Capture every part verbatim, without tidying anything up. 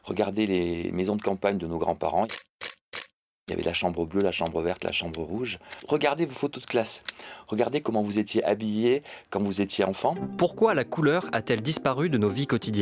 Regardez les maisons de campagne de nos grands-parents. Il y avait la chambre bleue, la chambre verte, la chambre rouge. Regardez vos photos de classe. Regardez comment vous étiez habillés quand vous étiez enfant. Pourquoi la couleur a-t-elle disparu de nos vies quotidiennes ?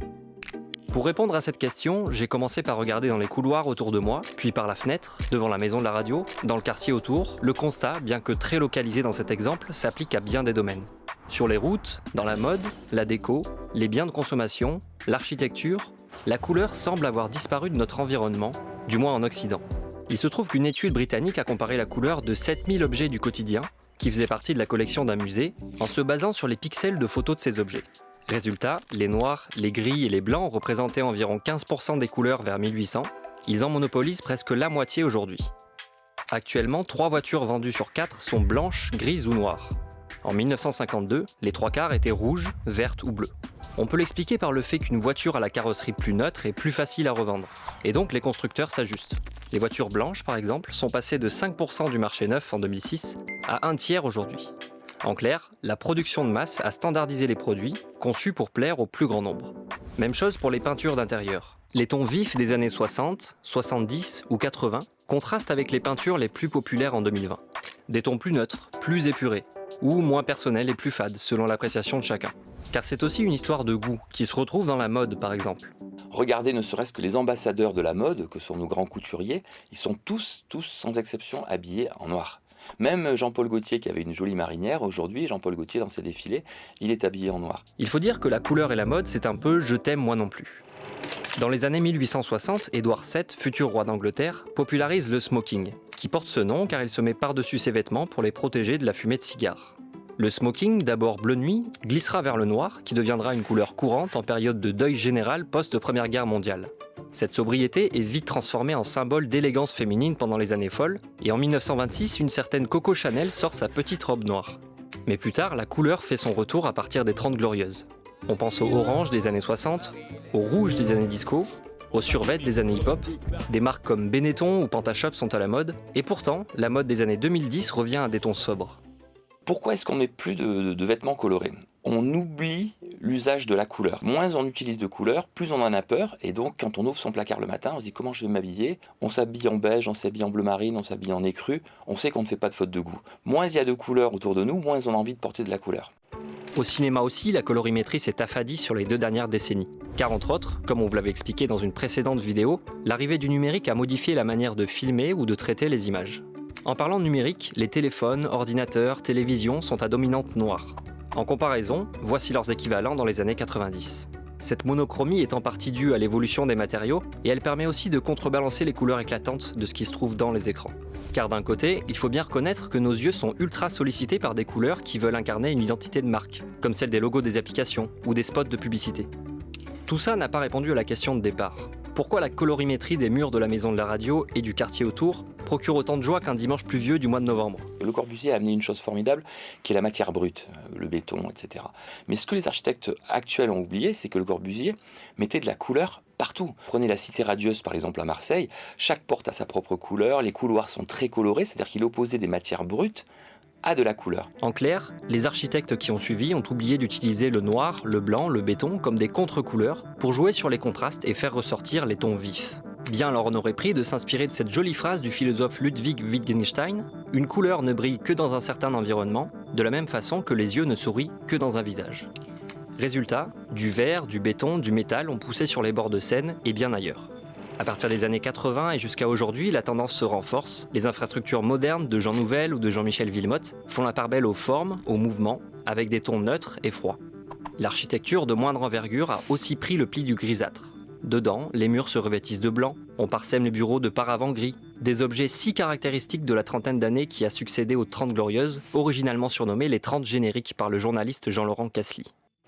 Pour répondre à cette question, j'ai commencé par regarder dans les couloirs autour de moi, puis par la fenêtre, devant la maison de la radio, dans le quartier autour. Le constat, bien que très localisé dans cet exemple, s'applique à bien des domaines. Sur les routes, dans la mode, la déco, les biens de consommation, l'architecture, la couleur semble avoir disparu de notre environnement, du moins en Occident. Il se trouve qu'une étude britannique a comparé la couleur de sept mille objets du quotidien, qui faisaient partie de la collection d'un musée, en se basant sur les pixels de photos de ces objets. Résultat, les noirs, les gris et les blancs représentaient environ quinze pour cent des couleurs vers mille huit cents. Ils en monopolisent presque la moitié aujourd'hui. Actuellement, trois voitures vendues sur quatre sont blanches, grises ou noires. En mille neuf cent cinquante-deux, les trois quarts étaient rouges, vertes ou bleues. On peut l'expliquer par le fait qu'une voiture à la carrosserie plus neutre est plus facile à revendre. Et donc les constructeurs s'ajustent. Les voitures blanches, par exemple, sont passées de cinq pour cent du marché neuf en deux mille six à un tiers aujourd'hui. En clair, la production de masse a standardisé les produits, conçus pour plaire au plus grand nombre. Même chose pour les peintures d'intérieur. Les tons vifs des années soixante, soixante-dix ou quatre-vingts contrastent avec les peintures les plus populaires en deux mille vingt. Des tons plus neutres, plus épurés, ou moins personnels et plus fades, selon l'appréciation de chacun. Car c'est aussi une histoire de goût, qui se retrouve dans la mode par exemple. Regardez ne serait-ce que les ambassadeurs de la mode, que sont nos grands couturiers, ils sont tous, tous sans exception habillés en noir. Même Jean-Paul Gaultier qui avait une jolie marinière, aujourd'hui Jean-Paul Gaultier dans ses défilés, il est habillé en noir. Il faut dire que la couleur et la mode c'est un peu « je t'aime moi non plus ». Dans les années mille huit cent soixante, Édouard sept, futur roi d'Angleterre, popularise le smoking, qui porte ce nom car il se met par-dessus ses vêtements pour les protéger de la fumée de cigares. Le smoking, d'abord bleu nuit, glissera vers le noir, qui deviendra une couleur courante en période de deuil général post-Première Guerre mondiale. Cette sobriété est vite transformée en symbole d'élégance féminine pendant les années folles, et en mille neuf cent vingt-six, une certaine Coco Chanel sort sa petite robe noire. Mais plus tard, la couleur fait son retour à partir des Trente Glorieuses. On pense au orange des années soixante, au rouge des années disco, aux survêtements des années hip-hop. Des marques comme Benetton ou Pantashop sont à la mode, et pourtant, la mode des années deux mille dix revient à des tons sobres. Pourquoi est-ce qu'on met plus de, de, de vêtements colorés ? On oublie l'usage de la couleur. Moins on utilise de couleurs, plus on en a peur. Et donc, quand on ouvre son placard le matin, on se dit comment je vais m'habiller ? On s'habille en beige, on s'habille en bleu marine, on s'habille en écru. On sait qu'on ne fait pas de faute de goût. Moins il y a de couleurs autour de nous, moins on a envie de porter de la couleur. Au cinéma aussi, la colorimétrie s'est affadie sur les deux dernières décennies. Car entre autres, comme on vous l'avait expliqué dans une précédente vidéo, l'arrivée du numérique a modifié la manière de filmer ou de traiter les images. En parlant de numérique, les téléphones, ordinateurs, télévisions sont à dominante noire. En comparaison, voici leurs équivalents dans les années quatre-vingt-dix. Cette monochromie est en partie due à l'évolution des matériaux et elle permet aussi de contrebalancer les couleurs éclatantes de ce qui se trouve dans les écrans. Car d'un côté, il faut bien reconnaître que nos yeux sont ultra sollicités par des couleurs qui veulent incarner une identité de marque, comme celle des logos des applications ou des spots de publicité. Tout ça n'a pas répondu à la question de départ. Pourquoi la colorimétrie des murs de la maison de la radio et du quartier autour procure autant de joie qu'un dimanche pluvieux du mois de novembre ? Le Corbusier a amené une chose formidable qui est la matière brute, le béton, et cetera. Mais ce que les architectes actuels ont oublié, c'est que le Corbusier mettait de la couleur partout. Prenez la Cité radieuse par exemple à Marseille, chaque porte a sa propre couleur, les couloirs sont très colorés, c'est-à-dire qu'il opposait des matières brutes à de la couleur. En clair, les architectes qui ont suivi ont oublié d'utiliser le noir, le blanc, le béton comme des contre-couleurs pour jouer sur les contrastes et faire ressortir les tons vifs. Bien leur en aurait pris de s'inspirer de cette jolie phrase du philosophe Ludwig Wittgenstein « Une couleur ne brille que dans un certain environnement, de la même façon que les yeux ne sourient que dans un visage ». Résultat, du verre, du béton, du métal ont poussé sur les bords de Seine et bien ailleurs. À partir des années quatre-vingts et jusqu'à aujourd'hui, la tendance se renforce. Les infrastructures modernes de Jean Nouvel ou de Jean-Michel Villemotte font la part belle aux formes, aux mouvements, avec des tons neutres et froids. L'architecture de moindre envergure a aussi pris le pli du grisâtre. Dedans, les murs se revêtissent de blanc, on parsème les bureaux de paravents gris, des objets si caractéristiques de la trentaine d'années qui a succédé aux Trente Glorieuses, originalement surnommées les Trente génériques par le journaliste Jean-Laurent Casely.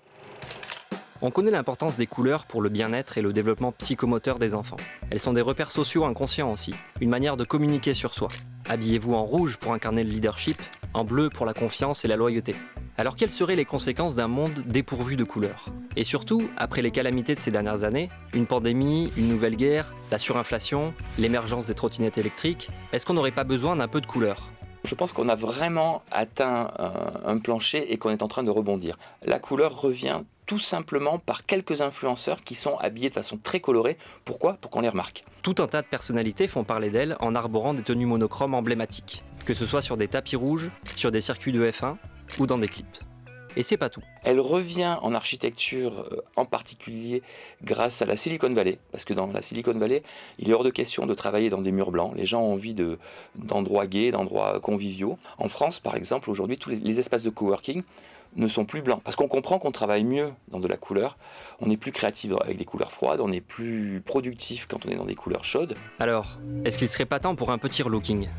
On connaît l'importance des couleurs pour le bien-être et le développement psychomoteur des enfants. Elles sont des repères sociaux inconscients aussi, une manière de communiquer sur soi. Habillez-vous en rouge pour incarner le leadership, en bleu pour la confiance et la loyauté. Alors quelles seraient les conséquences d'un monde dépourvu de couleurs ? Et surtout, après les calamités de ces dernières années, une pandémie, une nouvelle guerre, la surinflation, l'émergence des trottinettes électriques, est-ce qu'on n'aurait pas besoin d'un peu de couleurs ? Je pense qu'on a vraiment atteint un, un plancher et qu'on est en train de rebondir. La couleur revient tout simplement par quelques influenceurs qui sont habillés de façon très colorée. Pourquoi ? Pour qu'on les remarque. Tout un tas de personnalités font parler d'elle en arborant des tenues monochromes emblématiques, que ce soit sur des tapis rouges, sur des circuits de F un ou dans des clips. Et c'est pas tout. Elle revient en architecture, euh, en particulier grâce à la Silicon Valley, parce que dans la Silicon Valley, il est hors de question de travailler dans des murs blancs. Les gens ont envie de, d'endroits gays, d'endroits conviviaux. En France, par exemple, aujourd'hui, tous les, les espaces de coworking ne sont plus blancs, parce qu'on comprend qu'on travaille mieux dans de la couleur, on est plus créatif avec des couleurs froides, on est plus productif quand on est dans des couleurs chaudes. Alors, est-ce qu'il serait pas temps pour un petit relooking ?